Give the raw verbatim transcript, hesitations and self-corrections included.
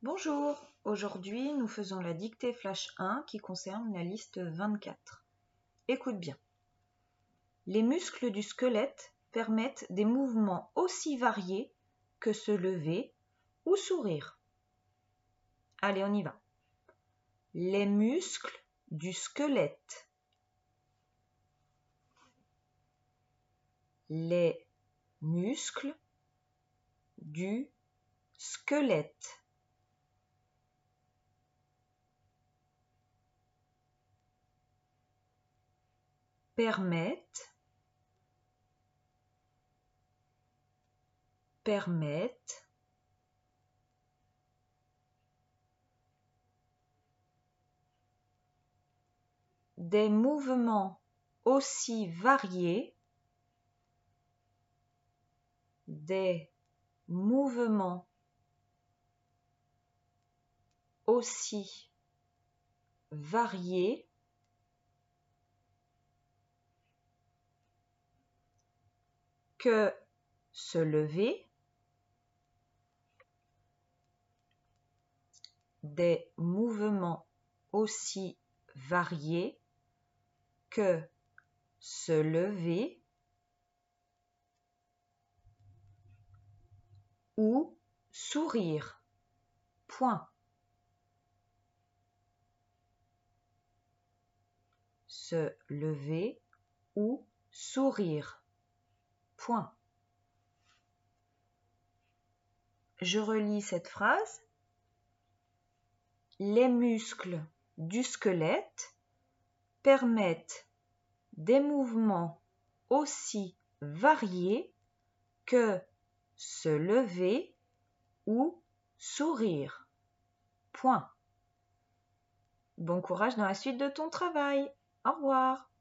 Bonjour, aujourd'hui nous faisons la dictée flash un qui concerne la liste vingt-quatre. Écoute bien. Les muscles du squelette permettent des mouvements aussi variés que se lever ou sourire. Allez, on y va. Les muscles du squelette. Les muscles du squelette. Permettent, permettent des mouvements aussi variés, des mouvements aussi variés que se lever, des mouvements aussi variés que se lever ou sourire. Point. Se lever ou sourire. Point. Je relis cette phrase. Les muscles du squelette permettent des mouvements aussi variés que se lever ou sourire. Point. Bon courage dans la suite de ton travail. Au revoir.